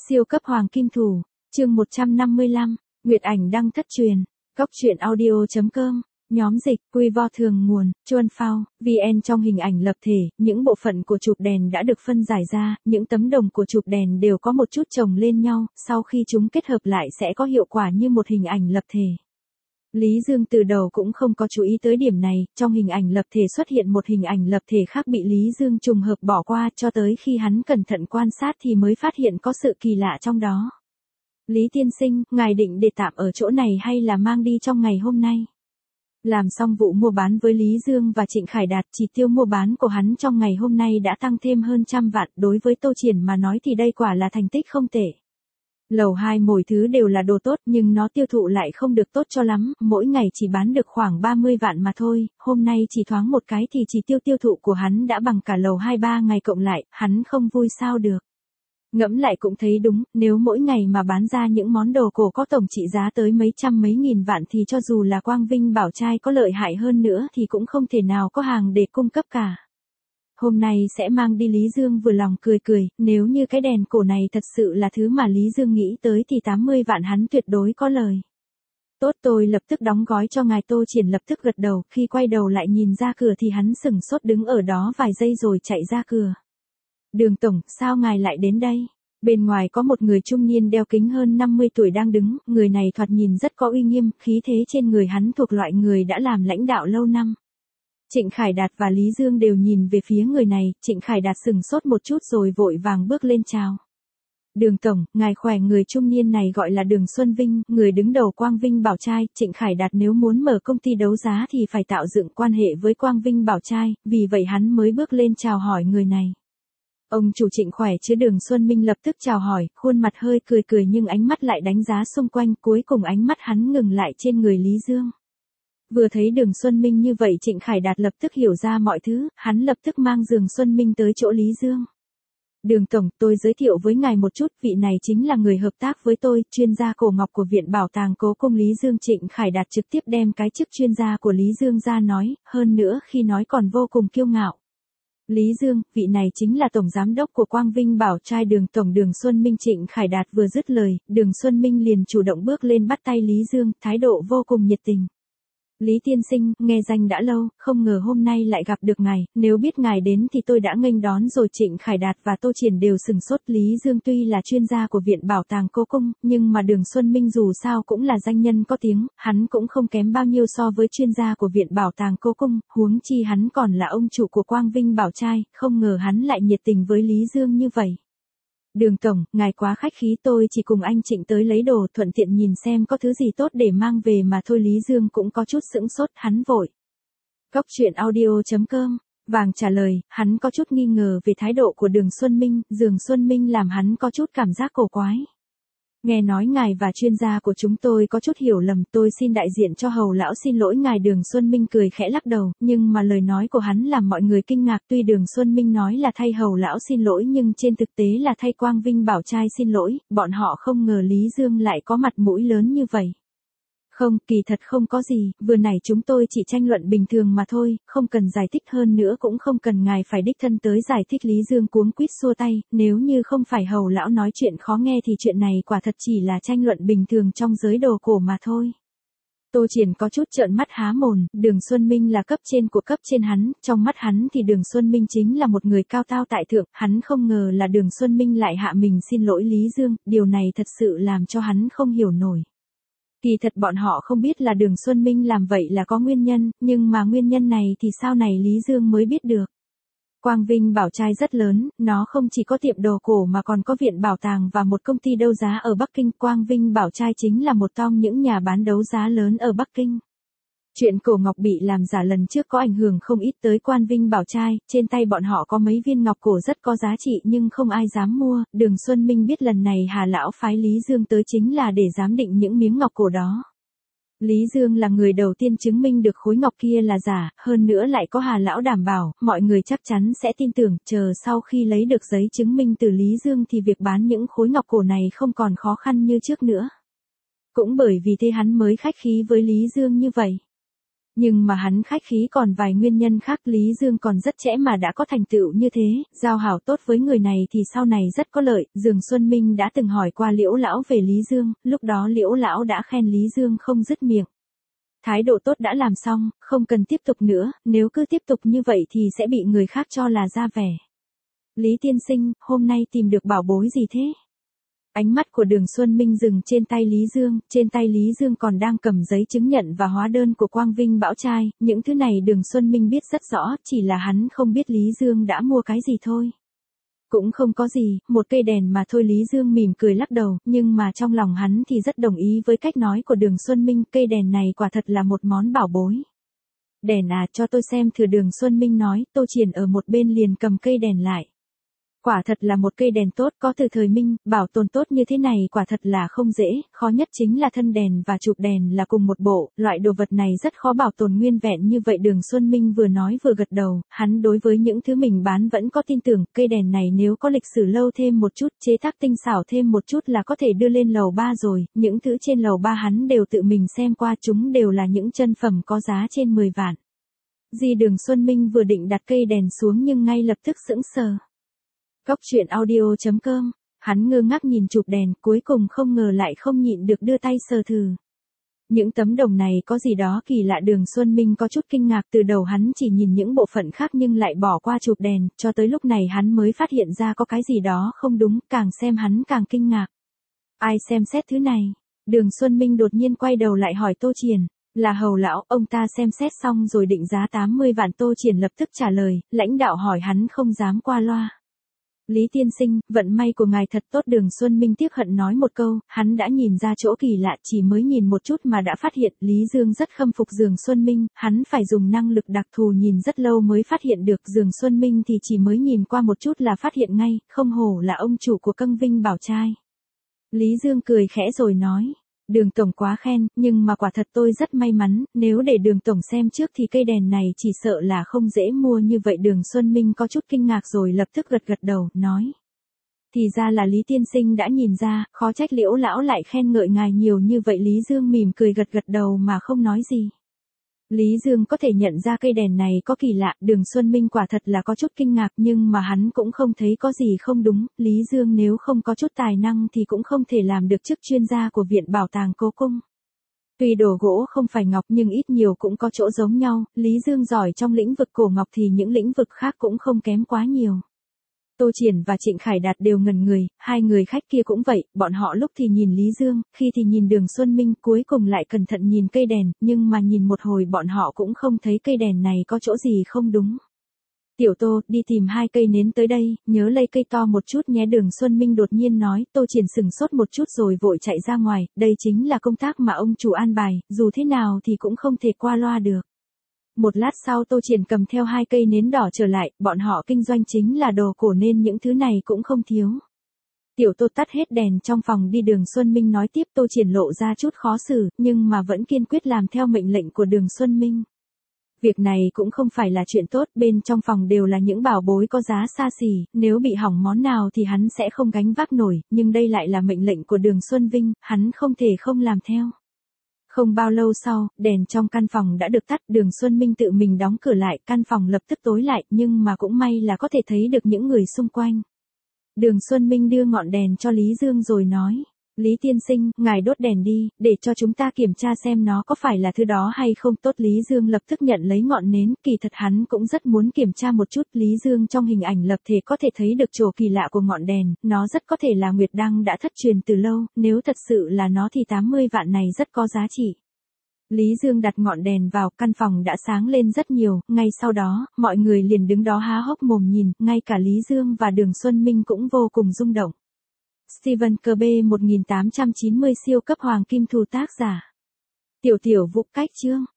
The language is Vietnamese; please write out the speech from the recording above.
Siêu cấp hoàng kim thủ, chương 155, Nguyệt ảnh đăng thất truyền, Cóc truyện audio.com, nhóm dịch, quy vo thường nguồn, Chuan Phao, VN. Trong hình ảnh lập thể, những bộ phận của chụp đèn đã được phân giải ra, những tấm đồng của chụp đèn đều có một chút chồng lên nhau, sau khi chúng kết hợp lại sẽ có hiệu quả như một hình ảnh lập thể. Lý Dương từ đầu cũng không có chú ý tới điểm này, trong hình ảnh lập thể xuất hiện một hình ảnh lập thể khác bị Lý Dương trùng hợp bỏ qua, cho tới khi hắn cẩn thận quan sát thì mới phát hiện có sự kỳ lạ trong đó. Lý tiên sinh, ngài định để tạm ở chỗ này hay là mang đi trong ngày hôm nay? Làm xong vụ mua bán với Lý Dương và Trịnh Khải Đạt, chỉ tiêu mua bán của hắn trong ngày hôm nay đã tăng thêm hơn 100 vạn, đối với Tô Triển mà nói thì đây quả là thành tích không tệ. Lầu 2 mỗi thứ đều là đồ tốt nhưng nó tiêu thụ lại không được tốt cho lắm, mỗi ngày chỉ bán được khoảng 30 vạn mà thôi, hôm nay chỉ thoáng một cái thì chỉ tiêu thụ của hắn đã bằng cả lầu 2-3 ngày cộng lại, hắn không vui sao được. Ngẫm lại cũng thấy đúng, nếu mỗi ngày mà bán ra những món đồ cổ có tổng trị giá tới mấy trăm mấy nghìn vạn thì cho dù là Quang Vinh Bảo Trai có lợi hại hơn nữa thì cũng không thể nào có hàng để cung cấp cả. Hôm nay sẽ mang đi. Lý Dương vừa lòng cười cười, nếu như cái đèn cổ này thật sự là thứ mà Lý Dương nghĩ tới thì 80 vạn hắn tuyệt đối có lời. Tốt, tôi lập tức đóng gói cho ngài. Tô Triển lập tức gật đầu, khi quay đầu lại nhìn ra cửa thì hắn sửng sốt đứng ở đó vài giây rồi chạy ra cửa. Đường tổng, sao ngài lại đến đây? Bên ngoài có một người trung niên đeo kính hơn 50 tuổi đang đứng, người này thoạt nhìn rất có uy nghiêm, khí thế trên người hắn thuộc loại người đã làm lãnh đạo lâu năm. Trịnh Khải Đạt và Lý Dương đều nhìn về phía người này, Trịnh Khải Đạt sừng sốt một chút rồi vội vàng bước lên chào. Đường tổng, ngài khỏe. Người trung niên này gọi là Đường Xuân Vinh, người đứng đầu Quang Vinh Bảo Trai. Trịnh Khải Đạt nếu muốn mở công ty đấu giá thì phải tạo dựng quan hệ với Quang Vinh Bảo Trai, vì vậy hắn mới bước lên chào hỏi người này. Ông chủ Trịnh khỏe chứ? Đường Xuân Minh lập tức chào hỏi, khuôn mặt hơi cười cười nhưng ánh mắt lại đánh giá xung quanh, cuối cùng ánh mắt hắn ngừng lại trên người Lý Dương. Vừa thấy Đường Xuân Minh như vậy Trịnh Khải Đạt lập tức hiểu ra mọi thứ, hắn lập tức mang Đường Xuân Minh tới chỗ Lý Dương. Đường tổng, tôi giới thiệu với ngài một chút, vị này chính là người hợp tác với tôi, chuyên gia cổ ngọc của Viện Bảo tàng Cố Cung. Lý Dương. Trịnh Khải Đạt trực tiếp đem cái chức chuyên gia của Lý Dương ra nói, hơn nữa khi nói còn vô cùng kiêu ngạo. Lý Dương, vị này chính là tổng giám đốc của Quang Vinh Bảo Trai. Đường tổng. Đường Xuân Minh. Trịnh Khải Đạt vừa dứt lời, Đường Xuân Minh liền chủ động bước lên bắt tay Lý Dương, thái độ vô cùng nhiệt tình. Lý tiên sinh, nghe danh đã lâu, không ngờ hôm nay lại gặp được ngài, nếu biết ngài đến thì tôi đã nghênh đón rồi. Trịnh Khải Đạt và Tô Triển đều sừng sốt. Lý Dương tuy là chuyên gia của Viện Bảo tàng Cố Cung, nhưng mà Đường Xuân Minh dù sao cũng là danh nhân có tiếng, hắn cũng không kém bao nhiêu so với chuyên gia của Viện Bảo tàng Cố Cung, huống chi hắn còn là ông chủ của Quang Vinh Bảo Trai, không ngờ hắn lại nhiệt tình với Lý Dương như vậy. Đường tổng, ngài quá khách khí, tôi chỉ cùng anh Trịnh tới lấy đồ, thuận tiện nhìn xem có thứ gì tốt để mang về mà thôi. Lý Dương cũng có chút sững sốt, hắn vội. Cóc truyện audio.com, vàng trả lời, hắn có chút nghi ngờ về thái độ của Đường Xuân Minh. Đường Xuân Minh làm hắn có chút cảm giác cổ quái. Nghe nói ngài và chuyên gia của chúng tôi có chút hiểu lầm, tôi xin đại diện cho Hầu lão xin lỗi ngài. Đường Xuân Minh cười khẽ lắc đầu, nhưng mà lời nói của hắn làm mọi người kinh ngạc. Tuy Đường Xuân Minh nói là thay Hầu lão xin lỗi nhưng trên thực tế là thay Quang Vinh Bảo Trai xin lỗi, bọn họ không ngờ Lý Dương lại có mặt mũi lớn như vậy. Không, kỳ thật không có gì, vừa nãy chúng tôi chỉ tranh luận bình thường mà thôi, không cần giải thích, hơn nữa cũng không cần ngài phải đích thân tới giải thích. Lý Dương cuống quýt xua tay, nếu như không phải Hầu lão nói chuyện khó nghe thì chuyện này quả thật chỉ là tranh luận bình thường trong giới đồ cổ mà thôi. Tô Triển có chút trợn mắt há mồm, Đường Xuân Minh là cấp trên của cấp trên hắn, trong mắt hắn thì Đường Xuân Minh chính là một người cao cao tại thượng, hắn không ngờ là Đường Xuân Minh lại hạ mình xin lỗi Lý Dương, điều này thật sự làm cho hắn không hiểu nổi. Kỳ thật bọn họ không biết là Đường Xuân Minh làm vậy là có nguyên nhân, nhưng mà nguyên nhân này thì sau này Lý Dương mới biết được. Quang Vinh Bảo Trai rất lớn, nó không chỉ có tiệm đồ cổ mà còn có viện bảo tàng và một công ty đấu giá ở Bắc Kinh. Quang Vinh Bảo Trai chính là một trong những nhà bán đấu giá lớn ở Bắc Kinh. Chuyện cổ ngọc bị làm giả lần trước có ảnh hưởng không ít tới Quang Vinh Bảo Trai, trên tay bọn họ có mấy viên ngọc cổ rất có giá trị nhưng không ai dám mua. Đường Xuân Minh biết lần này Hà lão phái Lý Dương tới chính là để giám định những miếng ngọc cổ đó. Lý Dương là người đầu tiên chứng minh được khối ngọc kia là giả, hơn nữa lại có Hà lão đảm bảo, mọi người chắc chắn sẽ tin tưởng, chờ sau khi lấy được giấy chứng minh từ Lý Dương thì việc bán những khối ngọc cổ này không còn khó khăn như trước nữa. Cũng bởi vì thế hắn mới khách khí với Lý Dương như vậy. Nhưng mà hắn khách khí còn vài nguyên nhân khác, Lý Dương còn rất trẻ mà đã có thành tựu như thế, giao hảo tốt với người này thì sau này rất có lợi. Dương Xuân Minh đã từng hỏi qua Liễu lão về Lý Dương, lúc đó Liễu lão đã khen Lý Dương không dứt miệng. Thái độ tốt đã làm xong, không cần tiếp tục nữa, nếu cứ tiếp tục như vậy thì sẽ bị người khác cho là ra vẻ. Lý tiên sinh, hôm nay tìm được bảo bối gì thế? Ánh mắt của Đường Xuân Minh dừng trên tay Lý Dương, trên tay Lý Dương còn đang cầm giấy chứng nhận và hóa đơn của Quang Vinh Bảo Trai, những thứ này Đường Xuân Minh biết rất rõ, chỉ là hắn không biết Lý Dương đã mua cái gì thôi. Cũng không có gì, một cây đèn mà thôi. Lý Dương mỉm cười lắc đầu, nhưng mà trong lòng hắn thì rất đồng ý với cách nói của Đường Xuân Minh, cây đèn này quả thật là một món bảo bối. Đèn à, cho tôi xem thử, Đường Xuân Minh nói. Tô Triển ở một bên liền cầm cây đèn lại. Quả thật là một cây đèn tốt, có từ thời Minh, bảo tồn tốt như thế này quả thật là không dễ, khó nhất chính là thân đèn và chụp đèn là cùng một bộ, loại đồ vật này rất khó bảo tồn nguyên vẹn như vậy. Đường Xuân Minh vừa nói vừa gật đầu, hắn đối với những thứ mình bán vẫn có tin tưởng, cây đèn này nếu có lịch sử lâu thêm một chút, chế tác tinh xảo thêm một chút là có thể đưa lên lầu 3 rồi, những thứ trên lầu 3 hắn đều tự mình xem qua, chúng đều là những chân phẩm có giá trên 10 vạn. Đường Xuân Minh vừa định đặt cây đèn xuống nhưng ngay lập tức sững sờ. Cóc truyện audio.com, hắn ngơ ngác nhìn chụp đèn, cuối cùng không ngờ lại không nhịn được đưa tay sờ thử. Những tấm đồng này có gì đó kỳ lạ. Đường Xuân Minh có chút kinh ngạc, từ đầu hắn chỉ nhìn những bộ phận khác nhưng lại bỏ qua chụp đèn, cho tới lúc này hắn mới phát hiện ra có cái gì đó không đúng, càng xem hắn càng kinh ngạc. Ai xem xét thứ này? Đường Xuân Minh đột nhiên quay đầu lại hỏi Tô Triển. Là Hầu lão, ông ta xem xét xong rồi định giá 80 vạn. Tô Triển lập tức trả lời, lãnh đạo hỏi hắn không dám qua loa. Lý tiên sinh, vận may của ngài thật tốt. Đường Xuân Minh tiếc hận nói một câu, hắn đã nhìn ra chỗ kỳ lạ, chỉ mới nhìn một chút mà đã phát hiện. Lý Dương rất khâm phục Đường Xuân Minh, hắn phải dùng năng lực đặc thù nhìn rất lâu mới phát hiện được. Đường Xuân Minh thì chỉ mới nhìn qua một chút là phát hiện ngay, không hổ là ông chủ của Quang Vinh Bảo Trai. Lý Dương cười khẽ rồi nói. Đường tổng quá khen, nhưng mà quả thật tôi rất may mắn, nếu để Đường tổng xem trước thì cây đèn này chỉ sợ là không dễ mua như vậy. Đường Xuân Minh có chút kinh ngạc rồi lập tức gật gật đầu, nói. Thì ra là Lý tiên sinh đã nhìn ra, khó trách Liễu lão lại khen ngợi ngài nhiều như vậy. Lý Dương mỉm cười gật gật đầu mà không nói gì. Lý Dương có thể nhận ra cây đèn này có kỳ lạ, Đường Xuân Minh quả thật là có chút kinh ngạc, nhưng mà hắn cũng không thấy có gì không đúng. Lý Dương nếu không có chút tài năng thì cũng không thể làm được chức chuyên gia của Viện Bảo tàng Cố Cung. Tuy đồ gỗ không phải ngọc nhưng ít nhiều cũng có chỗ giống nhau, Lý Dương giỏi trong lĩnh vực cổ ngọc thì những lĩnh vực khác cũng không kém quá nhiều. Tô Triển và Trịnh Khải Đạt đều ngẩn người, hai người khách kia cũng vậy, bọn họ lúc thì nhìn Lý Dương, khi thì nhìn Đường Xuân Minh, cuối cùng lại cẩn thận nhìn cây đèn, nhưng mà nhìn một hồi bọn họ cũng không thấy cây đèn này có chỗ gì không đúng. Tiểu Tô, đi tìm 2 cây nến tới đây, nhớ lấy cây to một chút nhé. Đường Xuân Minh đột nhiên nói. Tô Triển sừng sốt một chút rồi vội chạy ra ngoài, đây chính là công tác mà ông chủ an bài, dù thế nào thì cũng không thể qua loa được. Một lát sau Tô Triển cầm theo 2 cây nến đỏ trở lại, bọn họ kinh doanh chính là đồ cổ nên những thứ này cũng không thiếu. Tiểu Tô tắt hết đèn trong phòng đi. Đường Xuân Minh nói tiếp. Tô Triển lộ ra chút khó xử, nhưng mà vẫn kiên quyết làm theo mệnh lệnh của Đường Xuân Minh. Việc này cũng không phải là chuyện tốt, bên trong phòng đều là những bảo bối có giá xa xỉ, nếu bị hỏng món nào thì hắn sẽ không gánh vác nổi, nhưng đây lại là mệnh lệnh của Đường Xuân Vinh, hắn không thể không làm theo. Không bao lâu sau, đèn trong căn phòng đã được tắt, Đường Xuân Minh tự mình đóng cửa lại, căn phòng lập tức tối lại, nhưng mà cũng may là có thể thấy được những người xung quanh. Đường Xuân Minh đưa ngọn đèn cho Lý Dương rồi nói. Lý tiên sinh, ngài đốt đèn đi, để cho chúng ta kiểm tra xem nó có phải là thứ đó hay không. Tốt. Lý Dương lập tức nhận lấy ngọn nến, kỳ thật hắn cũng rất muốn kiểm tra một chút. Lý Dương trong hình ảnh lập thể có thể thấy được chỗ kỳ lạ của ngọn đèn, nó rất có thể là nguyệt đăng đã thất truyền từ lâu, nếu thật sự là nó thì 80 vạn này rất có giá trị. Lý Dương đặt ngọn đèn vào, căn phòng đã sáng lên rất nhiều, ngay sau đó, mọi người liền đứng đó há hốc mồm nhìn, ngay cả Lý Dương và Đường Xuân Minh cũng vô cùng rung động. Stephen Kirby 1890 siêu cấp hoàng kim thù tác giả. Tiểu Vũ cách chương